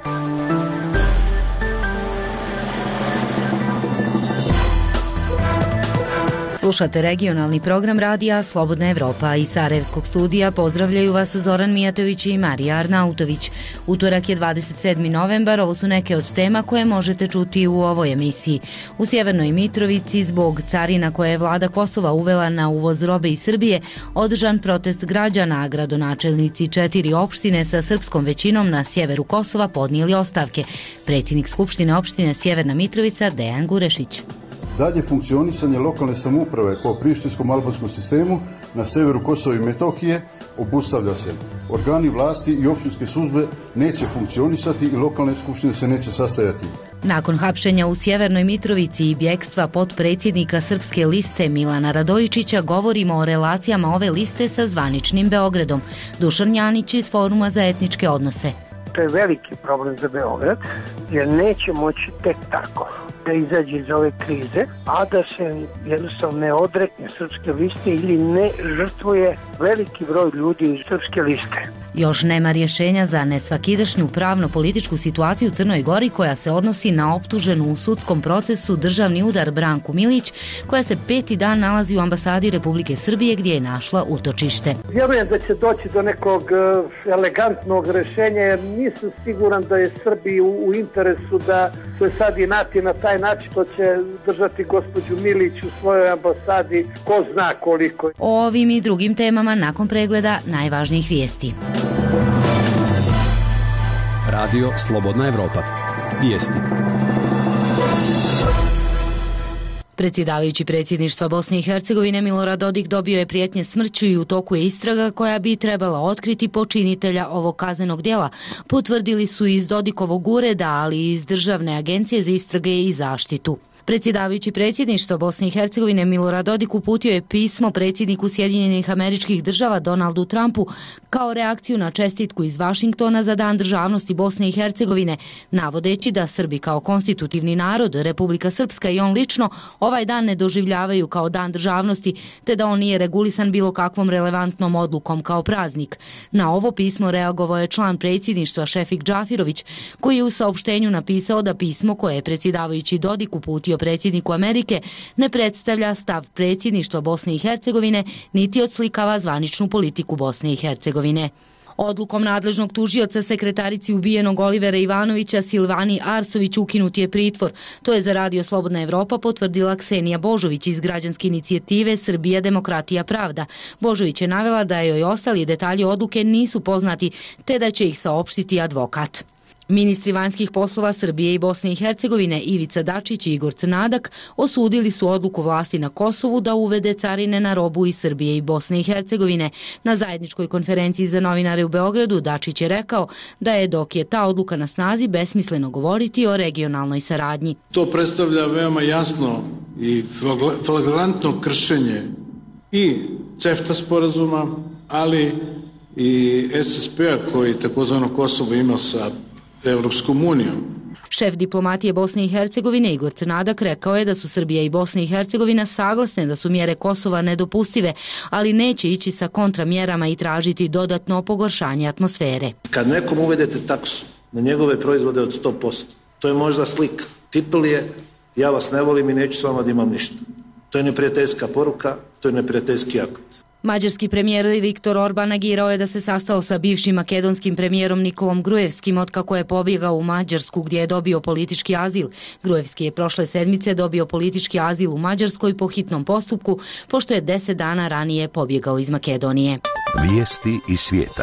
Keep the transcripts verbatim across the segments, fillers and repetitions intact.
Slušate regionalni program radija Slobodna Evropa. Iz Sarajevskog studija pozdravljaju vas Zoran Mijatović i Marija Arnautović. Utorak je dvadeset sedmi novembar, ovo su neke od tema koje možete čuti u ovoj emisiji. U Sjevernoj Mitrovici, zbog carina koje je vlada Kosova uvela na uvoz robe iz Srbije, održan protest građana, a gradonačelnici četiri opštine sa srpskom većinom na sjeveru Kosova podnijeli ostavke. Predsjednik Skupštine opštine Sjeverna Mitrovica Dejan Gurešić. Dalje funkcionisanje lokalne samouprave po prištinskom albanskom sistemu na severu Kosova i Metohije obustavlja se. Organi vlasti i opštinske službe neće funkcionisati i lokalne skupštine se neće sastajati. Nakon hapšenja u Sjevernoj Mitrovici i bjekstva potpredsjednika Srpske liste Milana Radojičića, govorimo o relacijama ove liste sa zvaničnim Beogradom. Dušan Janić iz Foruma za etničke odnose. To je veliki problem za Beograd, jer neće moći tek tako da izađe iz ove krize, a da se jednostavno ne odrekne Srpske liste ili ne žrtvuje veliki broj ljudi iz Srpske liste. Još nema rješenja za nesvakidašnju pravno-političku situaciju u Crnoj Gori koja se odnosi na optuženu u sudskom procesu državni udar Branku Milić, koja se peti dan nalazi u ambasadi Republike Srbije gdje je našla utočište. Vjerujem da će doći do nekog elegantnog rješenja, jer nisam siguran da je Srbiji u, u interesu da se sad inati na taj način što će držati gospođu Milić u svojoj ambasadi ko zna koliko. O ovim i drugim temama nakon pregleda najvažnijih vijesti. Radio Slobodna Evropa. Vijesti. Predsjedavajući predsjedništva Bosne i Hercegovine Milorad Dodik dobio je prijetnje smrću i u toku je istraga koja bi trebala otkriti počinitelja ovog kaznenog djela. Potvrdili su iz Dodikovog ureda, ali i iz Državne agencije za istrage i zaštitu. Predsjedavajući predsjedništva Bosne i Hercegovine Milorad Dodik uputio je pismo predsjedniku Sjedinjenih Američkih Država Donaldu Trumpu kao reakciju na čestitku iz Vašingtona za Dan državnosti Bosne i Hercegovine, navodeći da Srbi kao konstitutivni narod, Republika Srpska i on lično ovaj dan ne doživljavaju kao Dan državnosti, te da on nije regulisan bilo kakvom relevantnom odlukom kao praznik. Na ovo pismo reagovao je član predsjedništva Šefik Džafirović, koji je u saopštenju napisao da pismo koje je predsjedavajući Dodik uputio predsjedniku Amerike ne predstavlja stav predsjedništva Bosne i Hercegovine niti odslikava zvaničnu politiku Bosne i Hercegovine. Odlukom nadležnog tužioca sekretarici ubijenog Olivera Ivanovića Silvani Arsović ukinut je pritvor. To je za Radio Slobodna Evropa potvrdila Ksenija Božović iz građanske inicijative Srbija, demokratija, pravda. Božović je navela da joj ostali detalji odluke nisu poznati, te da će ih saopštiti advokat. Ministri vanjskih poslova Srbije i Bosne i Hercegovine Ivica Dačić i Igor Crnadak osudili su odluku vlasti na Kosovu da uvede carine na robu iz Srbije i Bosne i Hercegovine. Na zajedničkoj konferenciji za novinare u Beogradu Dačić je rekao da je, dok je ta odluka na snazi, besmisleno govoriti o regionalnoj saradnji. To predstavlja veoma jasno i flagrantno kršenje i CEFTA sporazuma, ali i S S P-a koji takozvano Kosovo ima sa Evropskom unijom. Šef diplomatije Bosne i Hercegovine Igor Crnadak rekao je da su Srbija i Bosna i Hercegovina saglasne da su mjere Kosova nedopustive, ali neće ići sa kontramjerama i tražiti dodatno pogoršanje atmosfere. Kad nekom uvedete taksu na njegove proizvode od sto posto, to je možda slika. Titul je ja vas ne volim i neću s vama da imam ništa. To je neprijateljska poruka, to je neprijateljski akt. Mađarski premijer Viktor Orban negirao je da se sastao sa bivšim makedonskim premijerom Nikolom Grujevskim otkako je pobjegao u Mađarsku gdje je dobio politički azil. Grujevski je prošle sedmice dobio politički azil u Mađarskoj po hitnom postupku, pošto je deset dana ranije pobjegao iz Makedonije. Vijesti iz svijeta.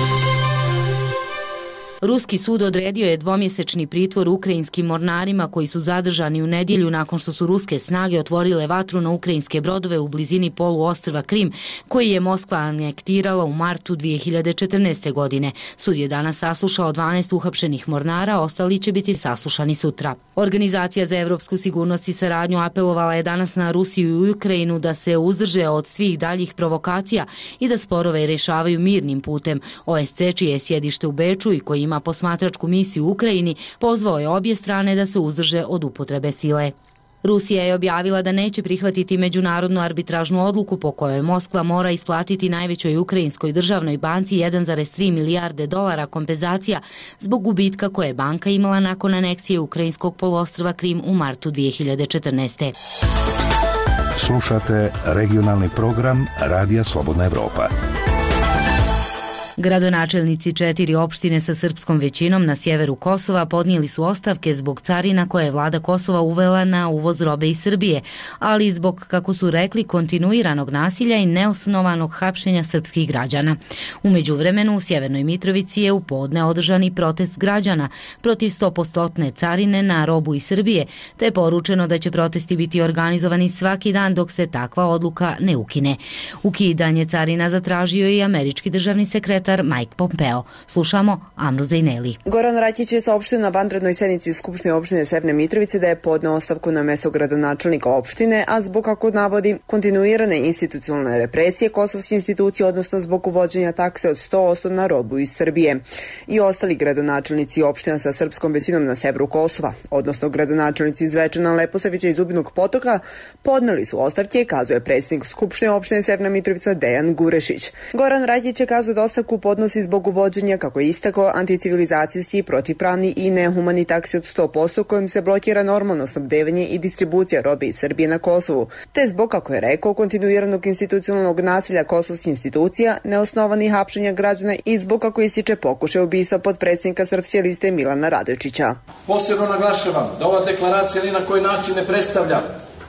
Ruski sud odredio je dvomjesečni pritvor ukrajinskim mornarima koji su zadržani u nedjelju nakon što su ruske snage otvorile vatru na ukrajinske brodove u blizini poluostrva Krim, koji je Moskva anektirala u martu dvije hiljade četrnaeste. godine. Sud je danas saslušao dvanaest uhapšenih mornara, ostali će biti saslušani sutra. Organizacija za evropsku sigurnost i saradnju apelovala je danas na Rusiju i Ukrajinu da se uzdrže od svih daljih provokacija i da sporove rješavaju mirnim putem. O S C, čije je sjedište u Beču i koji ima posmatračku misiju u Ukrajini, pozvao je obje strane da se uzdrže od upotrebe sile. Rusija je objavila da neće prihvatiti međunarodnu arbitražnu odluku po kojoj Moskva mora isplatiti najvećoj ukrajinskoj državnoj banci jedan zarez tri milijarde dolara kompenzacija zbog gubitka koje je banka imala nakon aneksije ukrajinskog poluostrva Krim u martu dvije hiljade četrnaeste. Slušate regionalni program Radija Slobodna Evropa. Gradonačelnici četiri opštine sa srpskom većinom na sjeveru Kosova podnijeli su ostavke zbog carina koje je vlada Kosova uvela na uvoz robe iz Srbije, ali i zbog, kako su rekli, kontinuiranog nasilja i neosnovanog hapšenja srpskih građana. U međuvremenu u Sjevernoj Mitrovici je u podne održan i protest građana protiv sto posto carine na robu iz Srbije, te je poručeno da će protesti biti organizovani svaki dan dok se takva odluka ne ukine. Ukidanje carina zatražio i američki državni sekretar Mike Pompeo. Slušamo Amru Zejneli. Goran Rakić je saopštio na vanrednoj sednici Skupštine opštine Severne Mitrovice da je podneo ostavku na mesto gradonačelnika opštine, a zbog, kako navodi, kontinuirane institucionalne represije kosovske institucije, odnosno zbog uvođenja takse od sto posto na robu iz Srbije. I ostali gradonačelnici opština sa srpskom većinom na severu Kosova, odnosno gradonačelnici iz Zvečana, Leposavića i Zubinog Potoka, podneli su ostavke, kazuje predsjednik Skupštine opštine Severna Mitrovica Dejan Gurešić. Goran Rakić je kazao da ostavku podnosi zbog uvođenja, kako je istakao, anticivilizacijski, protivpravni i nehumani taksi od sto posto kojim se blokira normalno snabdevanje i distribucija robe iz Srbije na Kosovu, te zbog, kako je rekao, kontinuiranog institucionalnog nasilja kosovskih institucija, neosnovanih hapšenja građana i zbog, kako ističe, pokušaj ubistva podpredsjednika Srpske liste Milana Radojičića. Posebno naglašavam da ova deklaracija ni na koji način ne predstavlja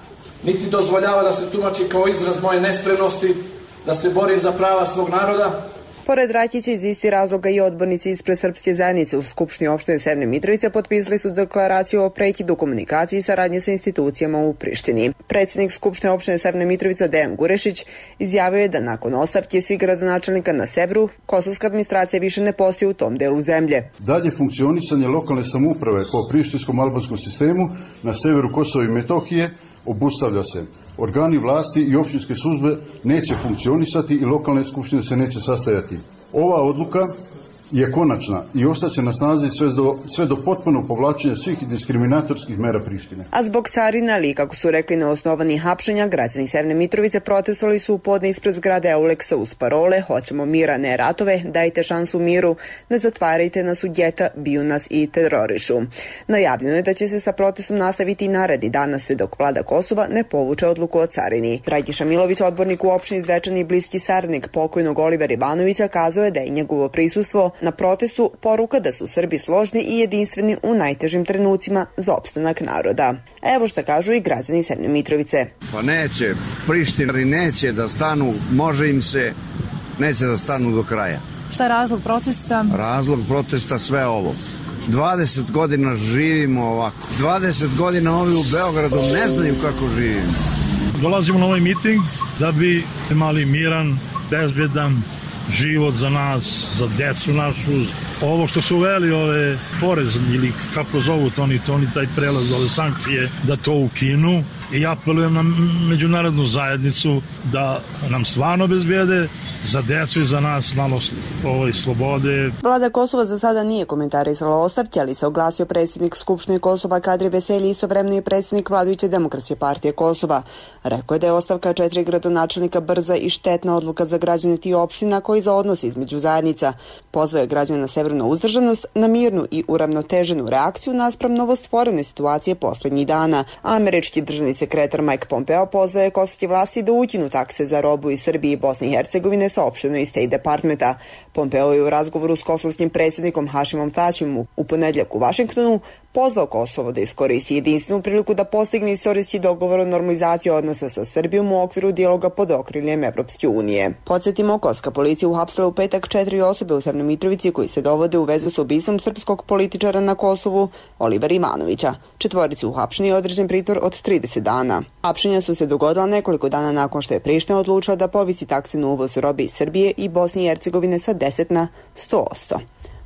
niti dozvoljava da se tumači kao izraz moje nespremnosti da se borim za prava svog naroda. Pored Rakića, iz isti razloga i odbornici ispred Srpske zajednice u Skupštini opštine Severne Mitrovice potpisali su deklaraciju o prekidu komunikacije i saradnje sa institucijama u Prištini. Predsjednik Skupštine opštine Severne Mitrovica Dejan Gurešić izjavio je da nakon ostavke svih gradonačelnika na severu, kosovska administracija više ne postoji u tom delu zemlje. Dalje funkcionisanje lokalne samouprave po prištinskom albanskom sistemu na severu Kosova i Metohije obustavlja se. Organi vlasti i opštinske službe neće funkcionisati i lokalne skupštine se neće sastajati. Ova odluka je konačna i ostaće na snazi sve do, sve do potpunog povlačenja svih diskriminatorskih mera Prištine. A zbog carina, ali kako su rekli neosnovanih hapšenja, građani Severne Mitrovice protestovali su u podne ispred zgrade Euleksa uz parole "Hoćemo mira, ne ratove, dajte šansu miru, ne zatvarajte nas u geta, biju nas i terorišu". Najavljeno je da će se sa protestom nastaviti i naredni dana sve dok vlada Kosova ne povuče odluku o carini. Dragiša Milović, odbornik u opštini Zvečan i bliski saradnik pokojnog Olivera Ivanovića, kazao je da je njegovo prisustvo na protestu poruka da su Srbi složni i jedinstveni u najtežim trenucima za opstanak naroda. Evo što kažu i građani Severne Mitrovice. Pa neće, Prištinari neće da stanu, može im se, neće da stanu do kraja. Šta je razlog protesta? Razlog protesta sve ovo. dvadeset godina živimo ovako. dvadeset godina ovi u Beogradu ne znaju kako živimo. Dolazimo na ovaj miting da bi imali miran, bezbedan život za nas, za decu našu. Ovo što su uveli ove porez ili kako zovu to oni, to oni taj prelaz, ove sankcije, da to ukinu. I apelujem na međunarodnu zajednicu da nam stvarno bezbede za decu i za nas malo ovoj slobode. Vlada Kosova za sada nije komentarisala ostavke, ali se oglasio predsjednik Skupštine Kosova Kadri Veselji, istovremeno i predsjednik vladajuće Demokratske partije Kosova. Rekao je da je ostavka četiri gradonačelnika brza i štetna odluka za građane tih opština koji za odnose između zajednica. Pozvao je građane na severu na uzdržanost, na mirnu i uravnoteženu reakciju naspram novostvorene situacije posljednjih dana. Američki državni sekretar Mike Pompeo pozvao je kosovske vlasti da ukinu takse za robu iz Srbije i Bosne i Hercegovine, saopšteno iz State Departmenta. Pompeo je u razgovoru s kosovskim predsjednikom Hašimom Tačijem u ponedjeljak u Vašingtonu pozvao Kosovo da iskoristi jedinstvenu priliku da postigne istorijski dogovor o normalizaciji odnosa sa Srbijom u okviru dijaloga pod okriljem Evropske unije. Podsjetimo, kosovska policija uhapsila u petak četiri osobe u Severnoj Mitrovici koji se dovode u vezu sa ubistvom srpskog političara na Kosovu Olivera Ivanovića. Četvorici uhapšeni je određen pritvor od trideset dana. Hapšenja su se dogodila nekoliko dana nakon što je Priština odlučila da povisi takse na uvoz robe iz Srbije i Bosne i Hercegovine sa deset na sto posto.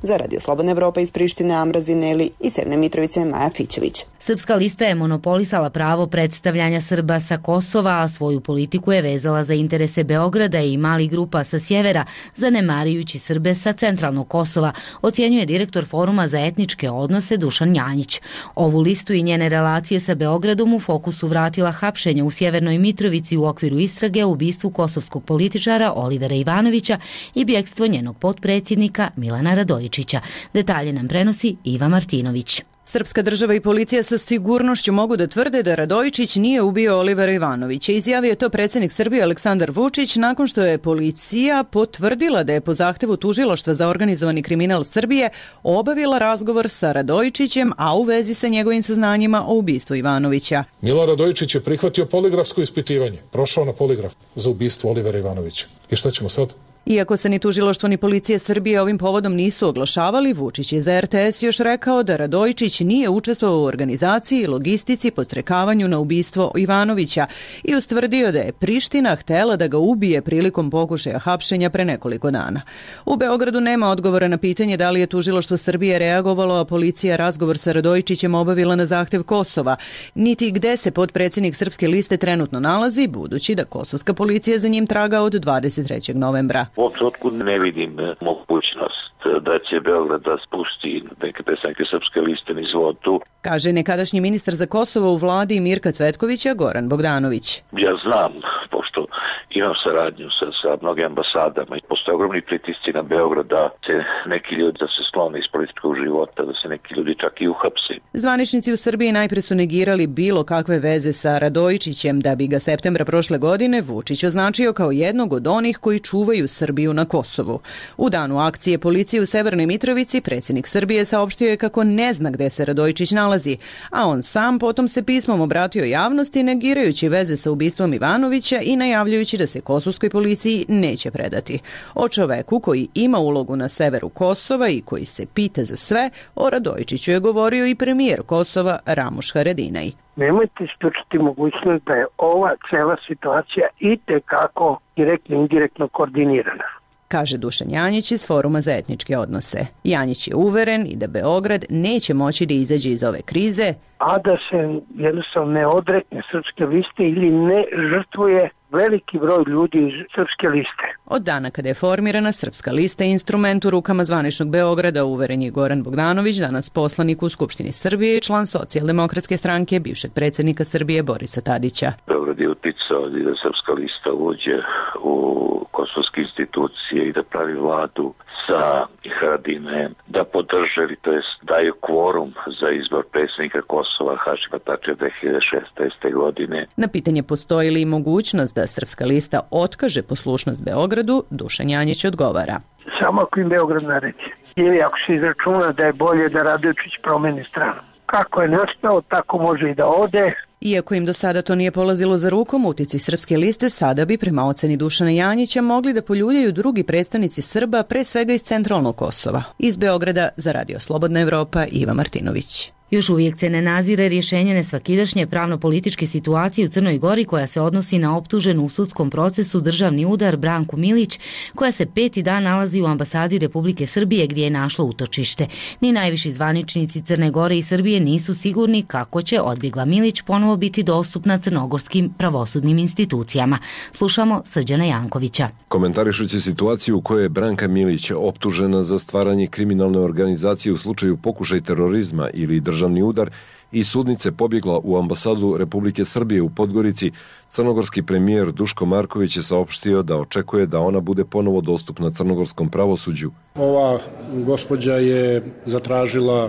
Za Radio Slobodna Evropa iz Prištine Amra Zineli i Severne Mitrovice Maja Fićević. Srpska lista je monopolisala pravo predstavljanja Srba sa Kosova, a svoju politiku je vezala za interese Beograda i malih grupa sa sjevera, zanemarujući Srbe sa centralnog Kosova, ocjenjuje direktor Foruma za etničke odnose Dušan Janjić. Ovu listu i njene relacije sa Beogradom u fokusu vratila hapšenja u Sjevernoj Mitrovici u okviru istrage o ubistvu kosovskog političara Olivera Ivanovića i bjekstvo njenog potpredsjednika Milana Radojičića. Detalje nam prenosi Iva Martinović. Srpska država i policija sa sigurnošću mogu da tvrde da Radojičić nije ubio Olivera Ivanovića. Izjavio je to predsjednik Srbije Aleksandar Vučić nakon što je policija potvrdila da je po zahtevu Tužilaštva za organizovani kriminal Srbije obavila razgovor sa Radojičićem, a u vezi sa njegovim saznanjima o ubistvu Ivanovića. Milan Radojičić je prihvatio poligrafsko ispitivanje, prošao na poligraf za ubistvo Olivera Ivanovića. I šta ćemo sad? Iako se ni Tužilaštvo ni policija Srbije ovim povodom nisu oglašavali, Vučić je za R T S još rekao da Radojičić nije učestvovao u organizaciji i logistici podstrekavanju na ubistvo Ivanovića i ustvrdio da je Priština htela da ga ubije prilikom pokušaja hapšenja pre nekoliko dana. U Beogradu nema odgovora na pitanje da li je Tužilaštvo Srbije reagovalo, a policija razgovor sa Radojičićem obavila na zahtev Kosova, niti gde se potpredsjednik Srpske liste trenutno nalazi, budući da kosovska policija za njim traga od dvadeset trećeg novembra. U ovom trenutku ne vidim mogućnost da će Beograd da spusti neke predstavnike Srpske liste niz vodu. Kaže nekadašnji ministar za Kosovo u vladi Mirka Cvetkovića Goran Bogdanović. Ja znam, pošto imam saradnju sa, sa mnogim ambasadama i postoje ogromni pritisci na Beograd da se neki ljudi da se sklone iz političkog života, da se neki ljudi čak i uhapsi. Zvaničnici u Srbiji najpre su negirali bilo kakve veze sa Radojičićem, da bi ga septembra prošle godine Vučić označio kao jednog od onih koji čuvaju Srbiju na Kosovu. U danu akcije policije u Severnoj Mitrovici predsjednik Srbije saopštio je kako ne zna gde se Radojičić nalazi, a on sam potom se pismom obratio javnosti negirajući veze sa ubistvom Ivanovića i najavljujući da se kosovskoj policiji neće predati. O čoveku koji ima ulogu na severu Kosova i koji se pita za sve, o Radojičiću je govorio i premijer Kosova Ramuš Haradinaj. Nemojte isključiti mogućnost da je ova cela situacija i tekako direktno i indirektno koordinirana, kaže Dušan Janjić iz Foruma za etničke odnose. Janjić je uveren i da Beograd neće moći da izađe iz ove krize, a da se jednostavno ne odrekne Srpske liste ili ne žrtvuje veliki broj ljudi iz Srpske liste. Od dana kada je formirana Srpska lista instrument u rukama zvaničnog Beograda, uveren je Goran Bogdanović, danas poslanik u Skupštini Srbije i član Socijaldemokratske stranke bivšeg predsjednika Srbije Borisa Tadića. Beograd je uticao da Srpska lista uđe u kosovske institucije i da pravi vladu sa Haradinajem, da podrže ili to jest daju kvorum za izbor predsjednika Kosova Hašima Tačija dve hiljade šesnaeste. godine. Na pitanje postoji li mogućnost da Srpska lista otkaže poslušnost Beogradu, Dušan Janjić odgovara. Samo ako im Beograd naredi. Ili ako se izračuna da je bolje da Radojičić promeni stranu. Kako je nastao, tako može i da ode. Iako im do sada to nije polazilo za rukom, utici Srpske liste sada bi, prema oceni Dušana Janjića, mogli da poljuljaju drugi predstavnici Srba, pre svega iz centralnog Kosova. Iz Beograda za Radio Slobodna Evropa, Iva Martinović. Još uvijek se ne nazire rješenje nesvakidašnje pravno-političke situacije u Crnoj Gori koja se odnosi na optuženu u sudskom procesu državni udar Branku Milić, koja se peti dan nalazi u ambasadi Republike Srbije gdje je našla utočište. Ni najviši zvaničnici Crne Gore i Srbije nisu sigurni kako će odbjegla Milić ponovo biti dostupna crnogorskim pravosudnim institucijama. Slušamo Srđana Jankovića. Komentarišući situaciju u kojoj je Branka Milić optužena za stvaranje kriminalne organizacije u slučaju pokušaj terorizma ili državni udar i sudnice pobjegla u ambasadu Republike Srbije u Podgorici, crnogorski premijer Duško Marković je saopštio da očekuje da ona bude ponovo dostupna crnogorskom pravosuđu. Ova gospođa je zatražila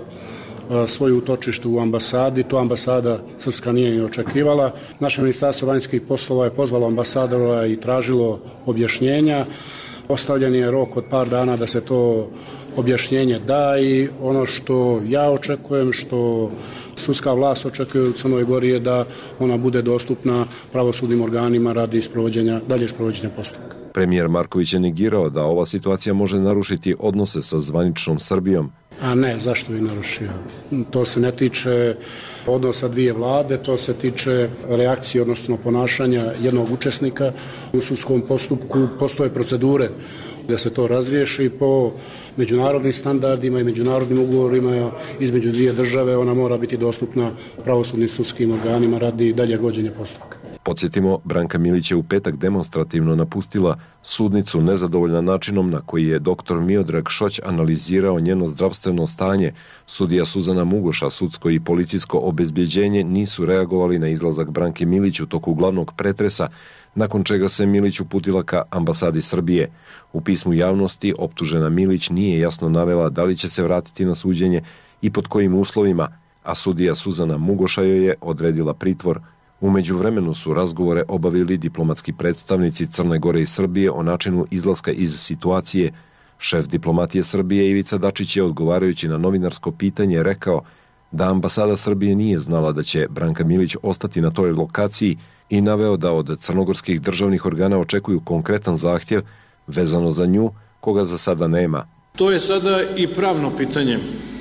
svoje utočište u ambasadi, to ambasada srpska nije ni očekivala. Naše ministarstvo vanjskih poslova je pozvalo ambasadora i tražilo objašnjenja. Ostavljen je rok od par dana da se to objašnjenje da i ono što ja očekujem, što sudska vlast očekuje u Crnoj Gori je da ona bude dostupna pravosudnim organima radi sprovođenja, dalje sprovođenja postupka. Premijer Marković je negirao da ova situacija može narušiti odnose sa zvaničnom Srbijom. A ne, zašto bi narušio? To se ne tiče odnosa dvije vlade, to se tiče reakcije, odnosno ponašanja jednog učesnika u sudskom postupku. Postoje procedure da se to razriješi po međunarodnim standardima i međunarodnim ugovorima između dvije države. Ona mora biti dostupna pravosudnim sudskim organima radi dalje vođenja postupka. Podsjetimo, Branka Milić je u petak demonstrativno napustila sudnicu nezadovoljna načinom na koji je doktor Miodrag Šoć analizirao njeno zdravstveno stanje. Sudija Suzana Mugoša, sudsko i policijsko obezbjeđenje nisu reagovali na izlazak Branke Milić u toku glavnog pretresa, nakon čega se Milić uputila ka ambasadi Srbije. U pismu javnosti optužena Milić nije jasno navela da li će se vratiti na suđenje i pod kojim uslovima, a sudija Suzana Mugoša joj je odredila pritvor. U međuvremenu su razgovore obavili diplomatski predstavnici Crne Gore i Srbije o načinu izlaska iz situacije. Šef diplomatije Srbije Ivica Dačić je, odgovarajući na novinarsko pitanje, rekao da ambasada Srbije nije znala da će Branka Milić ostati na toj lokaciji i naveo da od crnogorskih državnih organa očekuju konkretan zahtjev vezano za nju, koga za sada nema. To je sada i pravno pitanje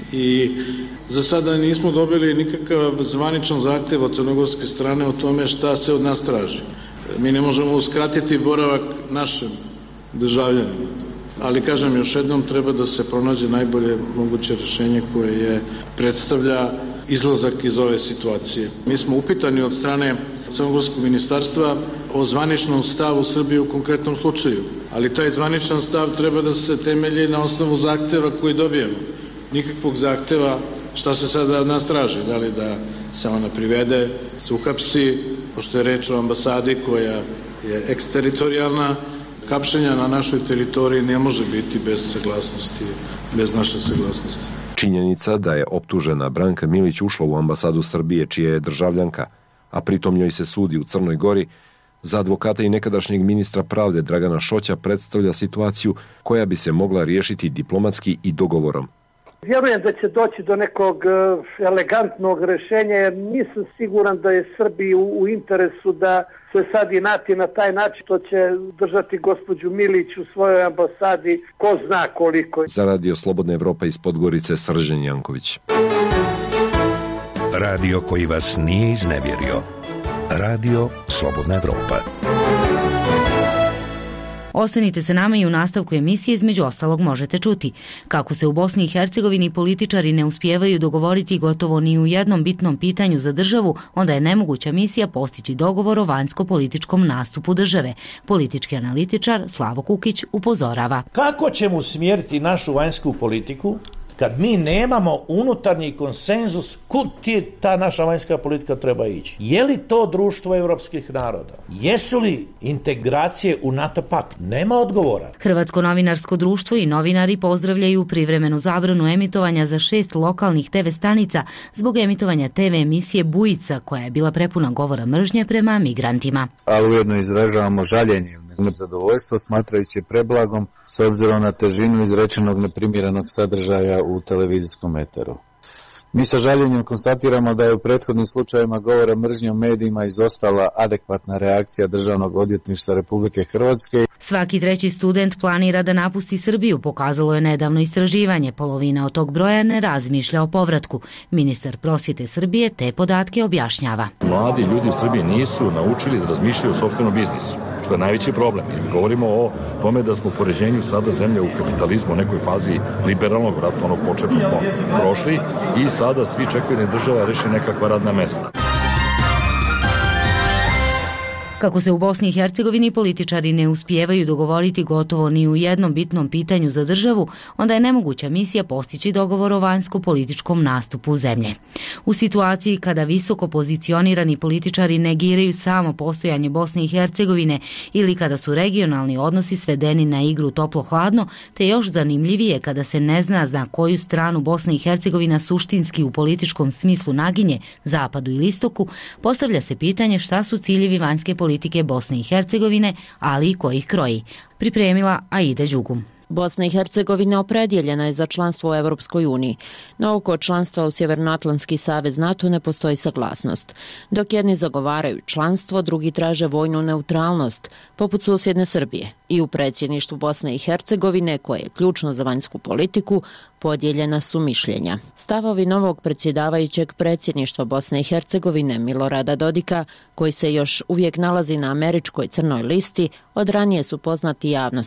i za sada nismo dobili nikakav zvaničan zahtjev od crnogorske strane o tome šta se od nas traži. Mi ne možemo uskratiti boravak našem državljaninu, ali kažem još jednom, treba da se pronađe najbolje moguće rješenje koje je predstavlja izlazak iz ove situacije. Mi smo upitani od strane crnogorskog ministarstva o zvaničnom stavu Srbije u konkretnom slučaju, ali taj zvaničan stav treba da se temelji na osnovu zahteva koji dobijemo. Nikakvog zahteva šta se sada od nas traži, da li da se ona privede, se uhapsi, pošto je reč o ambasadi koja je eksteritorijalna, hapšenja na našoj teritoriji ne može biti bez saglasnosti, bez naše saglasnosti. Činjenica da je optužena Branka Milić ušla u ambasadu Srbije, čija je državljanka, a pritom njoj se sudi u Crnoj Gori, za advokata i nekadašnjeg ministra pravde Dragana Šoća predstavlja situaciju koja bi se mogla riješiti diplomatski i dogovorom. Vjerujem da će doći do nekog elegantnog rješenja, jer nisam siguran da je Srbiji u, u interesu da se sad inati na taj način, to će držati gospođu Milić u svojoj ambasadi, ko zna koliko. Za Radio Slobodna Evropa iz Podgorice, Srđan Janković. Radio koji vas nije iznevjerio. Radio Slobodna Evropa. Ostanite sa nama i u nastavku emisije, između ostalog možete čuti kako se u Bosni i Hercegovini političari ne uspijevaju dogovoriti gotovo ni u jednom bitnom pitanju za državu, onda je nemoguća misija postići dogovor o vanjsko-političkom nastupu države. Politički analitičar Slavo Kukić upozorava. Kako ćemo usmjeriti našu vanjsku politiku kad mi nemamo unutarnji konsenzus kud ti ta naša vanjska politika treba ići? Je li to društvo evropskih naroda? Jesu li integracije u NATO pakt? Nema odgovora. Hrvatsko novinarsko društvo i novinari pozdravljaju privremenu zabranu emitovanja za šest lokalnih te ve stanica zbog emitovanja te ve emisije Bujica, koja je bila prepuna govora mržnje prema migrantima. Ali ujedno izražavamo žaljenje ili zadovoljstvo smatrajući je preblagom s obzirom na težinu izrečenog neprimjerenog sadržaja u televizijskom eteru. Mi sa žaljenjem konstatiramo da je u prethodnim slučajevima govora mržnje u medijima izostala adekvatna reakcija Državnog odvjetništva Republike Hrvatske. Svaki treći student planira da napusti Srbiju, pokazalo je nedavno istraživanje. Polovina od tog broja ne razmišlja o povratku. Ministar prosvjete Srbije te podatke objašnjava. Mladi ljudi u Srbiji nisu naučili da razmišljaju o sopstvenom biznisu, što je najveći problem. Jer govorimo o tome da smo u poređenju sada zemlje u kapitalizmu u nekoj fazi liberalnog, vratno onog početno smo prošli i sada svi čekaju da država reši nekakva radna mesta. Kako se u Bosni i Hercegovini političari ne uspijevaju dogovoriti gotovo ni u jednom bitnom pitanju za državu, onda je nemoguća misija postići dogovor o vanjsko-političkom nastupu zemlje. U situaciji kada visoko pozicionirani političari negiraju samo postojanje Bosne i Hercegovine ili kada su regionalni odnosi svedeni na igru toplo-hladno, te još zanimljivije kada se ne zna na koju stranu Bosna i Hercegovina suštinski u političkom smislu naginje, zapadu ili istoku, postavlja se pitanje šta su ciljevi vanjske politike politike Bosne i Hercegovine, ali i ko ih kroji. Pripremila Aida Đugum. Bosna i Hercegovina opredjeljena je za članstvo u Evropskoj uniji, no oko članstva u Sjevernoatlantski savez NATO ne postoji saglasnost. Dok jedni zagovaraju članstvo, drugi traže vojnu neutralnost, poput susjedne Srbije. I u predsjedništvu Bosne i Hercegovine, koje je ključno za vanjsku politiku, podijeljena su mišljenja. Stavovi novog predsjedavajućeg predsjedništva Bosne i Hercegovine Milorada Dodika, koji se još uvijek nalazi na američkoj crnoj listi, od ranije su poznati javnosti.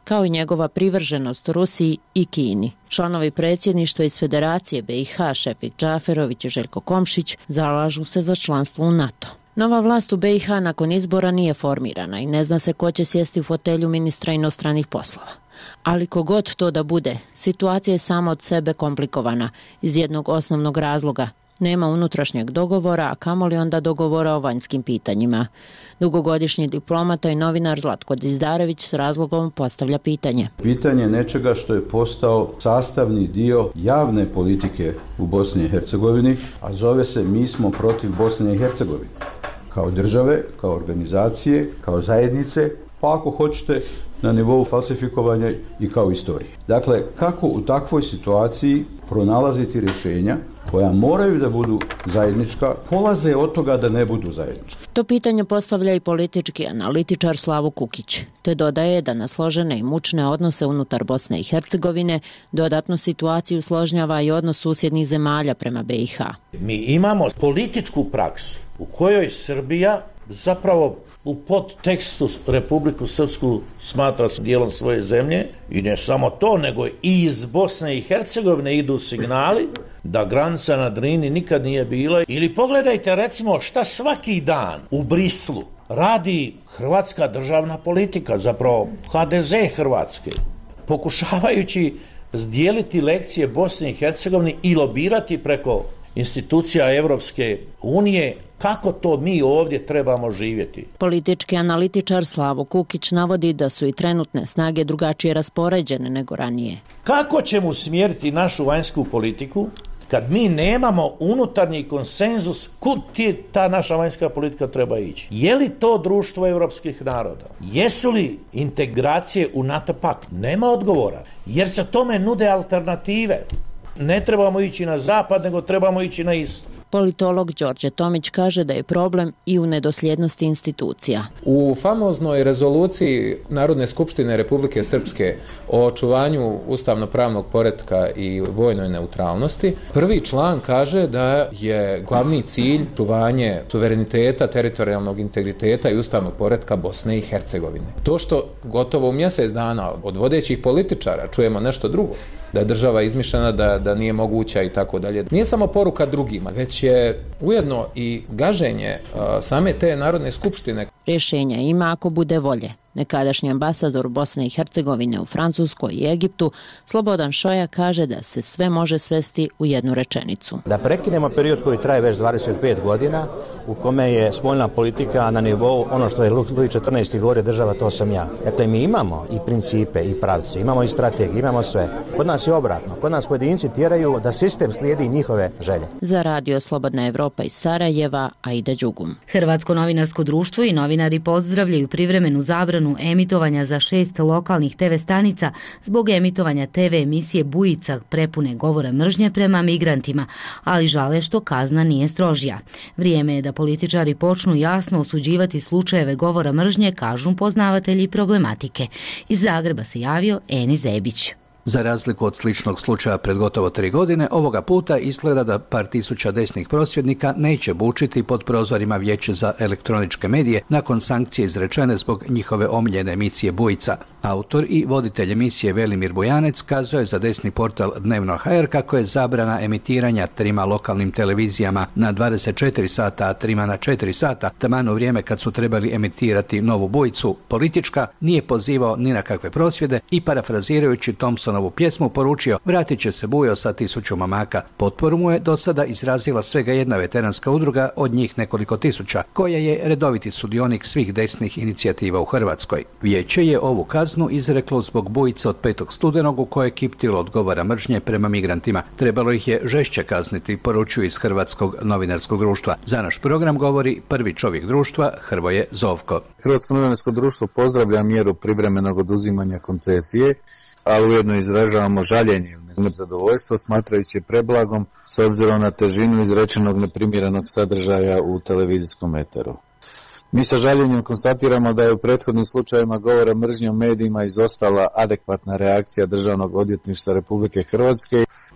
kao i njegova privrženost Rusiji i Kini. Članovi predsjedništva iz Federacije B i H Šefik Džaferović i Željko Komšić zalažu se za članstvo u NATO. Nova vlast u B i H nakon izbora nije formirana i ne zna se ko će sjesti u fotelju ministra inostranih poslova. Ali kogod to da bude, situacija je sama od sebe komplikovana iz jednog osnovnog razloga. Nema unutrašnjeg dogovora, a kamoli onda dogovora o vanjskim pitanjima. Dugogodišnji diplomata i novinar Zlatko Dizdarević s razlogom postavlja pitanje. Pitanje nečega što je postao sastavni dio javne politike u Bosni i Hercegovini, a zove se Mi smo protiv Bosne i Hercegovine. Kao države, kao organizacije, kao zajednice, pa ako hoćete na nivou falsifikovanja i kao istorije. Dakle, kako u takvoj situaciji pronalaziti rješenja koja moraju da budu zajednička, polaze od toga da ne budu zajednička. To pitanje postavlja i politički analitičar Slavo Kukić, te dodaje da na složene i mučne odnose unutar Bosne i Hercegovine dodatnu situaciju složnjava i odnos susjednih zemalja prema B i H. Mi imamo političku praksu u kojoj Srbija zapravo u podtekstu Republiku Srpsku smatra dijelom svoje zemlje i ne samo to, nego i iz Bosne i Hercegovine idu signali da granica na Drini nikad nije bila. Ili pogledajte recimo šta svaki dan u Brislu radi hrvatska državna politika, zapravo H D Z Hrvatske, pokušavajući dijeliti lekcije Bosne i Hercegovine i lobirati preko institucija Evropske unije kako to mi ovdje trebamo živjeti. Politički analitičar Slavo Kukić navodi da su i trenutne snage drugačije raspoređene nego ranije. Kako ćemo usmjeriti našu vanjsku politiku kad mi nemamo unutarnji konsenzus kud ti ta naša vanjska politika treba ići? Je li to društvo evropskih naroda? Jesu li integracije u NATO pakt? Nema odgovora, jer se tome nude alternative. Ne trebamo ići na zapad, nego trebamo ići na istok. Politolog Đorđe Tomić kaže da je problem i u nedosljednosti institucija. U famoznoj rezoluciji Narodne skupštine Republike Srpske o očuvanju ustavno-pravnog poretka i vojnoj neutralnosti, prvi član kaže da je glavni cilj čuvanje suvereniteta, teritorijalnog integriteta i ustavnog poretka Bosne i Hercegovine. To što gotovo u mjesec dana od vodećih političara čujemo nešto drugo, da je država izmišljena, da, da nije moguća i tako dalje. Nije samo poruka drugima, već je ujedno i gaženje uh, same te Narodne skupštine. Rješenja ima ako bude volje. Nekadašnji ambasador Bosne i Hercegovine u Francuskoj i Egiptu, Slobodan Šoja, kaže da se sve može svesti u jednu rečenicu. Da prekinemo period koji traje već dvadeset pet godina, u kome je spoljna politika na nivou ono što je Luj četrnaesti govorio, država to sam ja. Dakle, mi imamo i principe i pravce, imamo i strategije, imamo sve. Kod nas je obratno. Kod nas pojedinci tjeraju da sistem slijedi njihove želje. Za radio Slobodna Evropa iz Sarajeva, Aida Đugum. Hrvatsko novinarsko društvo i novinari pozdravljaju privremenu zabranu emitovanja za šest lokalnih te ve stanica zbog emitovanja te ve emisije Bujica prepune govora mržnje prema migrantima, ali žale što kazna nije strožija. Vrijeme je da političari počnu jasno osuđivati slučajeve govora mržnje, kažu poznavatelji problematike. Iz Zagreba se javio Eni Zebić. Za razliku od sličnog slučaja pred gotovo tri godine, ovoga puta izgleda da par tisuća desnih prosvjednika neće bučiti pod prozorima Vijeća za elektroničke medije nakon sankcije izrečene zbog njihove omiljene emisije Bujica. Autor i voditelj emisije Velimir Bujanec kazao je za desni portal Dnevno ha er kako je zabrana emitiranja trima lokalnim televizijama na dvadeset četiri sata, a trima na četiri sata, taman u vrijeme kad su trebali emitirati novu Bujicu, politička, nije pozivao ni na kakve prosvjede i parafrazirajući Thompsonovu pjesmu poručio vratit će se Bujo sa tisuću mamaka. Potporu mu je do sada izrazila svega jedna veteranska udruga, od njih nekoliko tisuća, koja je redoviti sudionik svih desnih inicijativa u Hrvatskoj. Vijeće je ovu kaznu izreklo zbog Bujice od petog studenog u kojoj je kiptilo od govora mržnje prema migrantima. Trebalo ih je žešće kazniti, poručuju iz Hrvatskog novinarskog društva. Za naš program govori prvi čovjek društva Hrvoje Zovko. Hrvatsko novinarsko društvo pozdravlja mjeru privremenog oduzimanja koncesije, ali ujedno izražavamo žaljenje ili zadovoljstvo smatrajući preblagom s obzirom na težinu izrečenog neprimjerenog sadržaja u televizijskom eteru. Mi sa žaljenjem konstatiramo da je u prethodnim slučajevima govora mržnje u medijima izostala adekvatna reakcija Državnog odvjetništva Republike Hrvatske.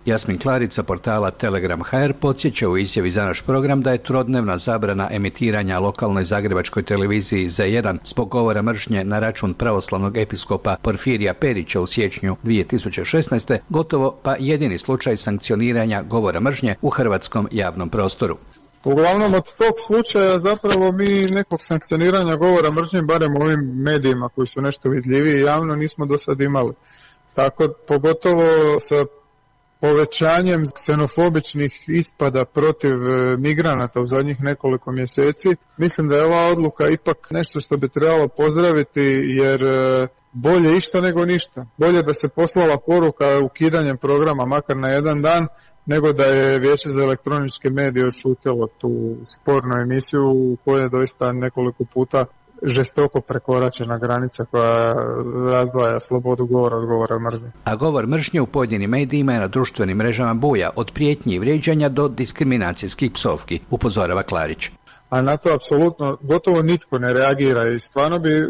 Jasmin Klarić sa portala Telegram точка ха ер podsjeća u izjavi za naš program da je trodnevna zabrana emitiranja lokalnoj zagrebačkoj televiziji zet jedan zbog govora mržnje na račun pravoslavnog episkopa Porfirija Perića u siječnju dvije tisuće šesnaeste. gotovo pa jedini slučaj sankcioniranja govora mržnje u hrvatskom javnom prostoru. Uglavnom od tog slučaja zapravo mi nekog sankcioniranja govora mržnje, barem u ovim medijima koji su nešto vidljiviji javno, nismo do sad imali. Tako pogotovo sa povećanjem ksenofobičnih ispada protiv migranata u zadnjih nekoliko mjeseci, mislim da je ova odluka ipak nešto što bi trebalo pozdraviti, jer bolje išta nego ništa. Bolje da se poslala poruka ukidanjem programa makar na jedan dan, nego da je Vijeće za elektroničke medije odšutilo tu spornu emisiju u kojoj je doista nekoliko puta žestoko prekoračena granica koja razdvaja slobodu govora od govora mržnje. A govor mržnje u pojedinim medijima je na društvenim mrežama buja, od prijetnji i vrijeđanja do diskriminacijskih psovki, upozorava Klarić. A na to apsolutno gotovo nitko ne reagira i stvarno bi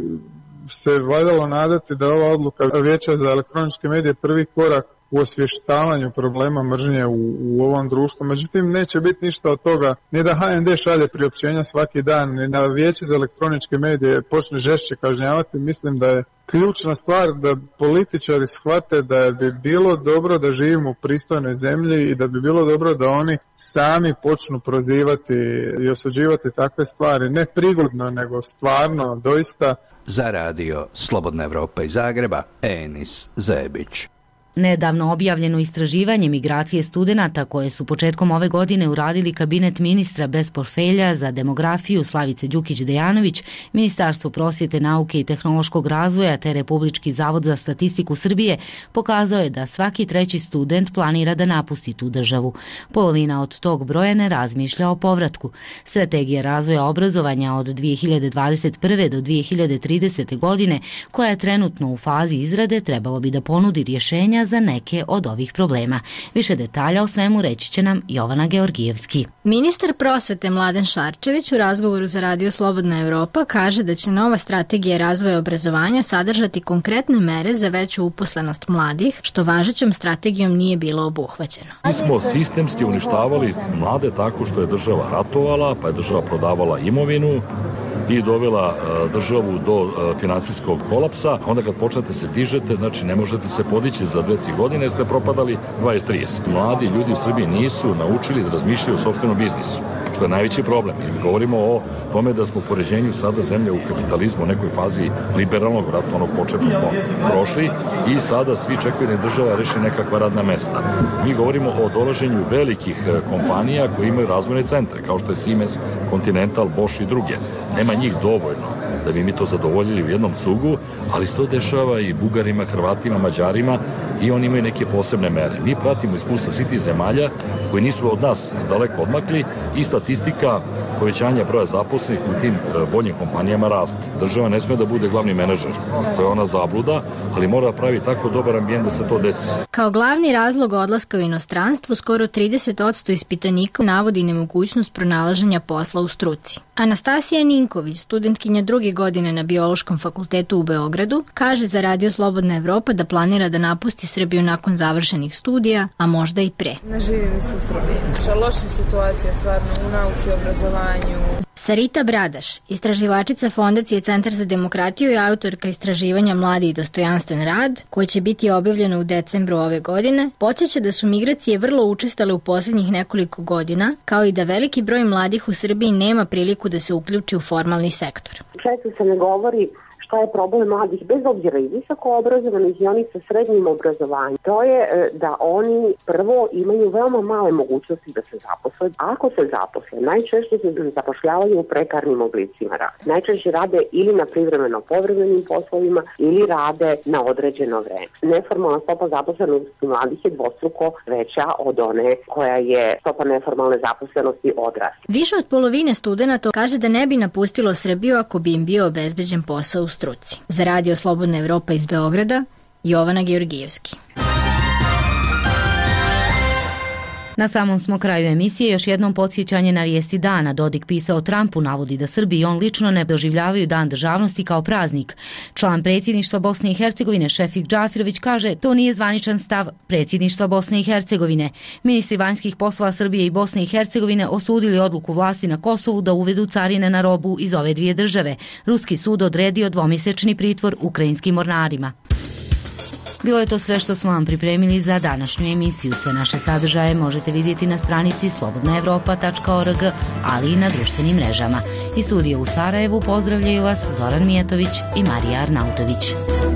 se valjalo nadati da ova odluka Vijeća za elektroničke medije prvi korak u osvještavanju problema mržnje u, u ovom društvu. Međutim, neće biti ništa od toga. Ni da ha en de šalje priopćenja svaki dan, ni na Vijeće za elektroničke medije počne žešće kažnjavati. Mislim da je ključna stvar da političari shvate da bi bilo dobro da živimo u pristojnoj zemlji i da bi bilo dobro da oni sami počnu prozivati i osuđivati takve stvari. Ne prigodno, nego stvarno, doista. Za radio Slobodna Evropa iz Zagreba, Enis Zebić. Nedavno objavljeno istraživanje migracije studenata koje su početkom ove godine uradili kabinet ministra bez portfelja za demografiju Slavice Đukić-Dejanović, Ministarstvo prosvjete, nauke i tehnološkog razvoja te Republički zavod za statistiku Srbije pokazao je da svaki treći student planira da napusti tu državu. Polovina od tog broja ne razmišlja o povratku. Strategija razvoja obrazovanja od dvije hiljade dvadeset prve do dvije hiljade tridesete. godine, koja je trenutno u fazi izrade, trebalo bi da ponudi rješenja za neke od ovih problema. Više detalja o svemu reći će nam Jovana Georgijevski. Ministar prosvete Mladen Šarčević u razgovoru za radio Slobodna Evropa kaže da će nova strategija razvoja obrazovanja sadržati konkretne mere za veću uposlenost mladih, što važećom strategijom nije bilo obuhvaćeno. Mi smo sistemski uništavali mlade tako što je država ratovala, pa je država prodavala imovinu i dovela državu do finansijskog kolapsa. Onda kad počnete se dižete, znači ne možete se podići za dve tri godine, ste propadali dvadeset trideset. Mladi ljudi u Srbiji nisu naučili da razmišljaju o sopstvenom biznisu, što je najveći problem. Mi govorimo o tome da smo u poređenju sada zemlje u kapitalizmu u nekoj fazi liberalnog, vratno onog početka smo prošli i sada svi čekaju da država reši nekakva radna mesta. Mi govorimo o dolaženju velikih kompanija koji imaju razvojne centre, kao što je Siemens, Continental, Bosch i druge. Nema njih dovoljno da bi mi to zadovoljili u jednom cugu, ali se to dešava i Bugarima, Hrvatima, Mađarima i oni imaju neke posebne mere. Mi pratimo iskustvo svih tih zemalja koji nisu od nas daleko odmakli i statistika povećanja broja zaposlenih u tim boljim kompanijama raste. Država ne sme da bude glavni menadžer, to je ona zabluda, ali mora da pravi tako dobar ambijent da se to desi. Kao glavni razlog odlaska u inostranstvo, skoro trideset posto ispitanika navodi nemogućnost pronalaženja posla u struci. Anastasija Ninković, studentkinja druge godine na Biološkom fakultetu u Beogradu, kaže za radio Slobodna Evropa da planira da napusti Srbiju nakon završenih studija, a možda i pre. Ne živi mi se u Srbiji. Loša situacija stvarno u nauci, obrazovanju. Sarita Bradaš, istraživačica Fondacije Centar za demokratiju i autorka istraživanja Mladi i dostojanstven rad, koje će biti objavljeno u decembru ove godine, podsjeća da su migracije vrlo učestale u posljednjih nekoliko godina, kao i da veliki broj mladih u Srbiji nema priliku da se uključi u formalni sektor. Često se ne govori šta je problem mladih, bez obzira i visoko obrazovanih i oni sa srednjim obrazovanjem. To je da oni prvo imaju veoma male mogućnosti da se zaposle. Ako se zaposle, najčešće se zapošljavaju u prekarnim oblicima rada. Najčešće rade ili na privremeno povremenim poslovima ili rade na određeno vreme. Neformalna stopa zaposlenosti mladih je dvostruko veća od one koja je stopa neformalne zaposlenosti odrasla. Više od polovine studenata kaže da ne bi napustilo Srbiju ako bi im bio obezbeđen posao u struci. Za radio Slobodna Evropa iz Beograda, Jovana Georgijevski. Na samom smo kraju emisije, još jednom podsjećanje na vijesti dana. Dodik pisao Trumpu, navodi da Srbi i on lično ne doživljavaju Dan državnosti kao praznik. Član predsjedništva Bosne i Hercegovine Šefik Džafirović kaže to nije zvaničan stav predsjedništva Bosne i Hercegovine. Ministri vanjskih poslova Srbije i Bosne i Hercegovine osudili odluku vlasti na Kosovu da uvedu carine na robu iz ove dvije države. Ruski sud odredio dvomjesečni pritvor ukrajinskim mornarima. Bilo je to sve što smo vam pripremili za današnju emisiju. Sve naše sadržaje možete vidjeti na stranici slobodna evropa tačka org, ali i na društvenim mrežama. Iz studija u Sarajevu pozdravljaju vas Zoran Mijatović i Marija Arnautović.